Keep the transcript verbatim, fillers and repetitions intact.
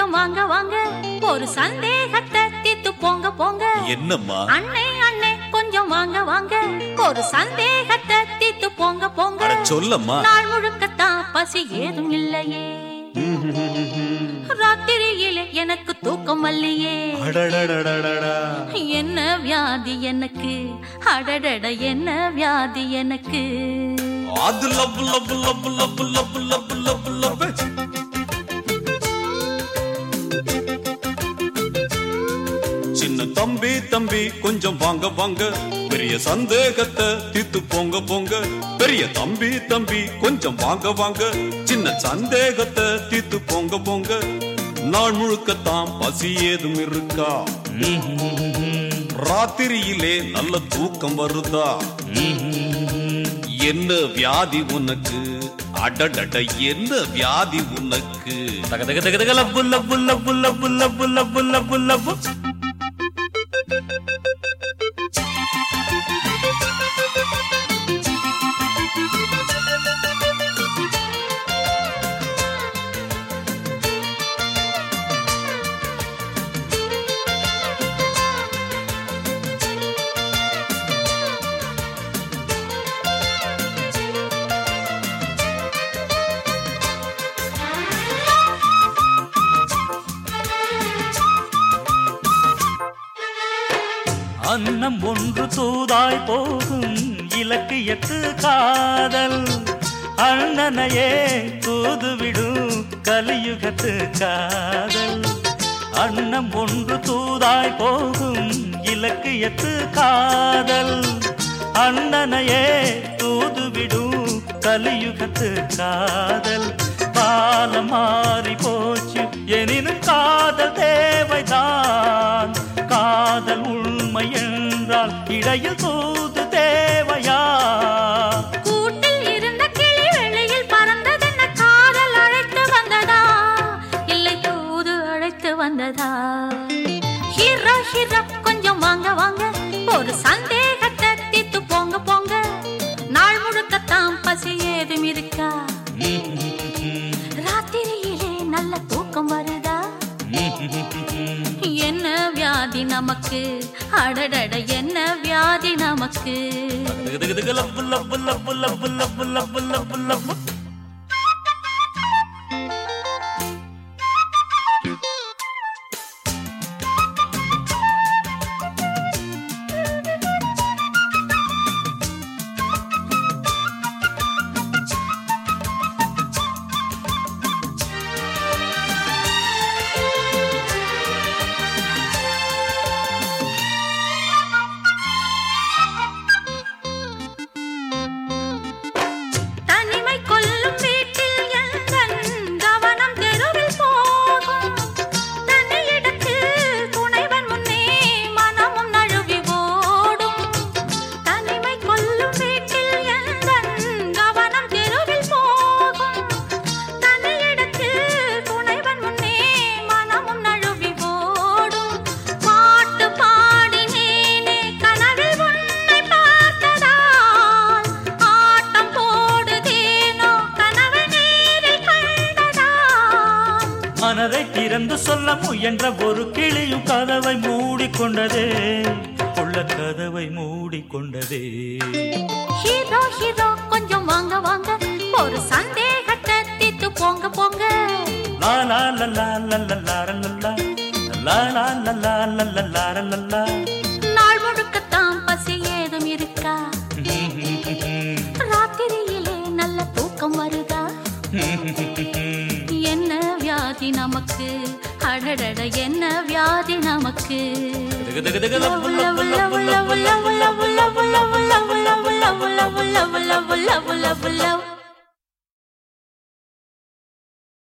கொஞ்சம் வாங்க வாங்க ஒரு சந்தேகத்தை தீத்து போங்க போங்க. என்னம்மா? அண்ணே அண்ணே கொஞ்சம் வாங்க வாங்க ஒரு சந்தேகத்தை தீத்து போங்க போங்க. சொல்லம்மா. நாள் முழுக்கத்தான் பசி ஏதும் இல்லையே, ராத்திரியிலே எனக்கு தூக்கம் இல்லையே. என்ன வியாதி எனக்கு, அடடட என்ன வியாதி எனக்கு. அது love love love love love love love love. சின்ன தம்பி தம்பி கொஞ்சம் வாங்க வாங்க பெரிய சந்தேகத்தை தீத்து போங்க போங்க. பெரிய தம்பி தம்பி கொஞ்சம் வாங்க வாங்க சின்ன சந்தேகத்தை தீத்து போங்க போங்க. நாள் முழுக்கத்தான் பசி ஏதும் இருக்கா, ராத்திரியிலே நல்ல தூக்கம் வருதா. என்ன வியாதி உனக்கு, அடடட என்ன வியாதி உனக்கு. தக தக தக தக லப்பு லப்பு லப்பு லப்பு லப்பு லப்பு லப்பு லப்பு. அன்னம் ஒன்று தூதாய் போகும் இலக்கியத்து காதல், அண்ணனையே தூதுவிடும் கலியுகத்து காதல். அன்னம் ஒன்று தூதாய் போகும் இலக்கியத்து காதல், அண்ணனையே தூதுவிடும் கலியுகத்து காதல். காலம் மாறி போச்சு எனினும் காதல் தேவைதான், காதல் உண்மை என்றால் இடையில் தூது தேவையா. கூட்டில் இருந்த கிளி வெளியில் பறந்ததென்ன, காதல் அழைத்து வந்ததா இல்லை தூது அழைத்து வந்ததா. ஹீரோ ஹீரோ கொஞ்சம் வாங்க வாங்க ஒரு சந்தேகத்தை தீத்து போங்க போங்க. நாள் முழுக்கத்தான் பசி ஏதும் இருக்கா, ராத்திரியிலே நல்ல தூக்கம் வருதா. என்ன வியாதி நமக்கு, அடடட என்ன வியாதி நமக்கு. லப்பு லப்பு லப்பு லப்பு லப்பு லப்பு லப்பு லப்பு. மனதை திறந்து சொல்ல முயன்ற ஒரு கிளியும் கதவை மூடிக்கொண்டதே, உள்ள கதவை மூடிக்கொண்டதே. ஹீரோ ஹீரோ கொஞ்சம் வாங்க வாங்க ஒரு சந்தேகத்தை தீத்து போங்க போங்க. லா லா லா லா லா லா லா லா லா லா லா லா. நாள் முழுக்கத்தான் பசி ஏதும் இருக்கா, ராத்திரியிலே நல்ல தூக்கம் வருதா. என்ன வியாதி நமக்கு, அடடட என்ன வியாதி நமக்கு.